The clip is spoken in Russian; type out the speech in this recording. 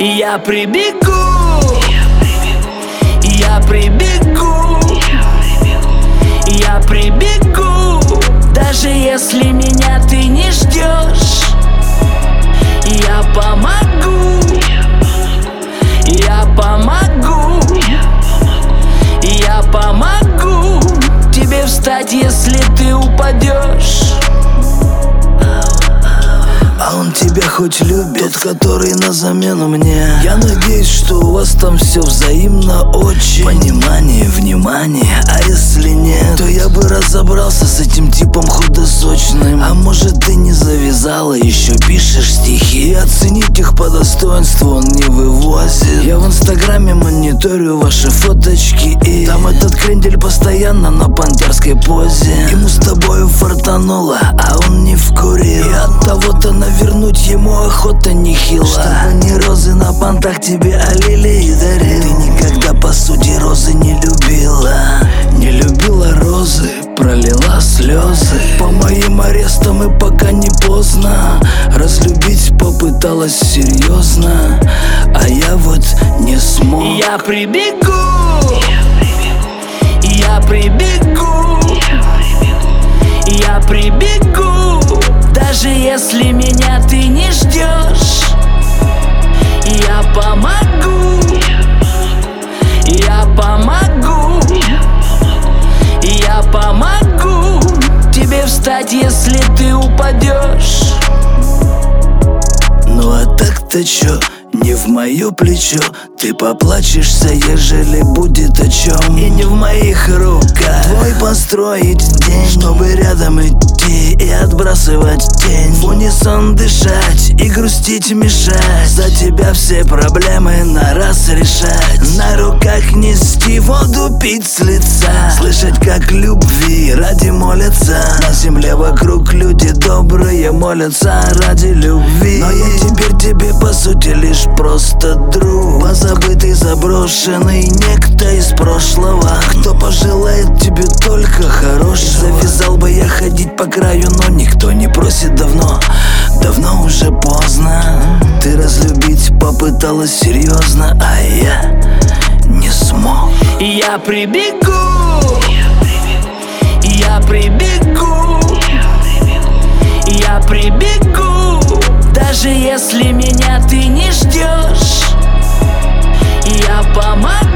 И я прибегу, я прибегу, я прибегу, даже если меня ты не ждешь. Я помогу, я помогу, я помогу тебе встать, если ты упадешь. А он тебя хоть любит, тот, который на замену мне. Я надеюсь, что у вас там все взаимно очень. Понимание, внимание, а если нет, то я бы разобрался с этим типом худосочным. А может, ты не завязала, еще пишешь стихи, и оценить их по достоинству он не вывозит. Я в инстаграме мониторю ваши фоточки, и там этот крендель постоянно на пантерской позе. Ему с тобою фартануло, а он не вкурил, и от того-то навернуть ему охота нехила. Чтобы не розы на пантах тебе олили и дарил. Ты никогда по сути розы не любила. Не любила розы, пролила слезы. По моим арестам и пока не поздно. Разлюбить попыталась серьезно, а я вот не смог. Я прибегу, я прибегу, я прибегу, даже если меня ты не ждешь. Я помогу, я помогу, я помогу тебе встать, если ты упадешь. Ну а так-то чё? Не в мое плечо, ты поплачешься, ежели будет о чем. И не в моих руках твой построить день, чтобы рядом идти и отбрасывать тень. В унисон дышать и грустить мешать, за тебя все проблемы на раз решать. На руках нести воду, пить с лица, слышать, как любви ради молятся. На земле вокруг люди добрые молятся ради любви. Но я теперь тебе по сути лишь просто друг, позабытый, заброшенный некто из прошлого, кто пожелает тебе только хорошего. Завязал бы я ходить по краю, но никто не просит давно. Давно уже поздно. Ты разлюбить попыталась серьезно, а я не смог. Я прибегу, я прибегу, я прибегу, даже если меня ты не ждешь. Я помогу,